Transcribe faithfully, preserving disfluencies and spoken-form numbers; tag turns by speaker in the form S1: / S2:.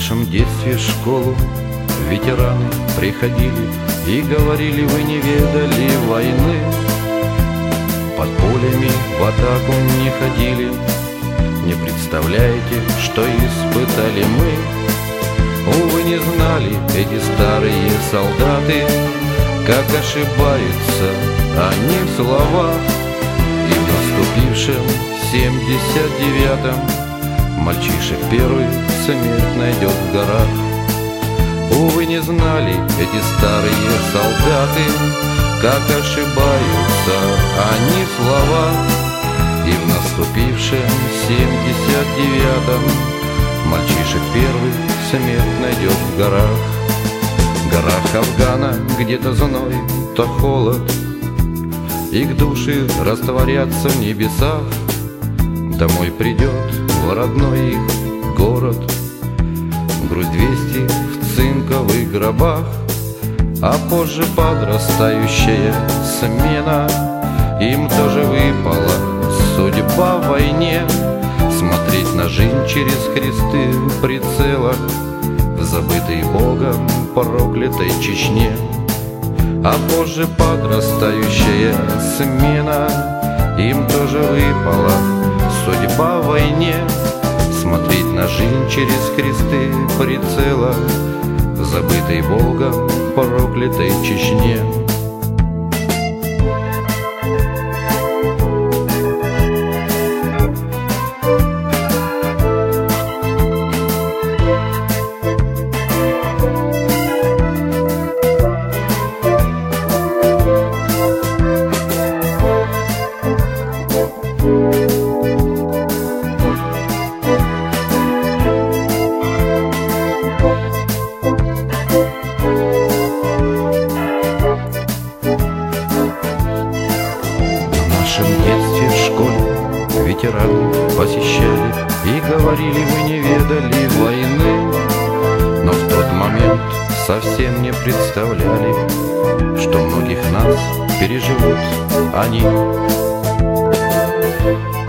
S1: нашем детстве в школу ветераны приходили и говорили: вы не ведали войны, под полями в атаку не ходили, не представляете, что испытали мы. Увы, не знали эти старые солдаты, как ошибаются они в словах. И в наступившем семьдесят девятом мальчишек первый смерть найдет в горах. Увы, не знали эти старые солдаты, как ошибаются они в словах. И в наступившем семьдесят девятом мальчишек первый смерть найдет в горах. В горах Афгана где-то зной, то холод, их души растворятся в небесах. Домой придет в родной их город грудь двести в цинковых гробах. А позже подрастающая смена, им тоже выпала судьба в войне. Смотреть на жизнь через кресты в прицелах в забытой Богом проклятой Чечне. А позже подрастающая смена, им тоже выпала судьба в войне. Смотреть на жизнь через кресты прицела в забытой Богом проклятой Чечне. Ветераны посещали и говорили: вы не ведали войны. Но в тот момент совсем не представляли, что многих нас переживут они.